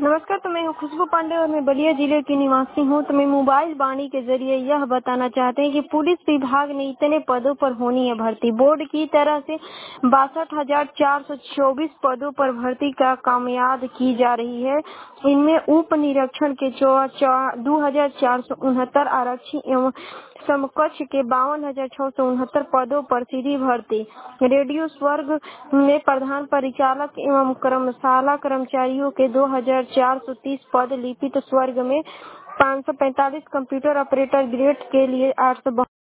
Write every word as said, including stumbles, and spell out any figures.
नमस्कार, तो मैं हूँ खुशबू पांडे और मैं बलिया जिले की निवासी हूँ। तो मैं मोबाइल वाणी के जरिए यह बताना चाहते हैं कि पुलिस विभाग ने इतने पदों पर होनी है भर्ती। बोर्ड की तरह से बासठ हजार चार सौ चौबीस पदों पर भर्ती का कामयाब की जा रही है। इनमें उप निरीक्षण के दो हजार चार सौ उनहत्तर आरक्षी एवं समकक्ष के बावन हजार छह सौ उनहत्तर पदों पर सीधी भर्ती। रेडियो स्वर्ग में प्रधान परिचालक एवं कर्मशाला कर्मचारियों के दो हजार चार सौ तीस पद, लिपिक स्वर्ग में पाँच सौ पैंतालीस, कंप्यूटर ऑपरेटर ग्रेड के लिए आठ सौ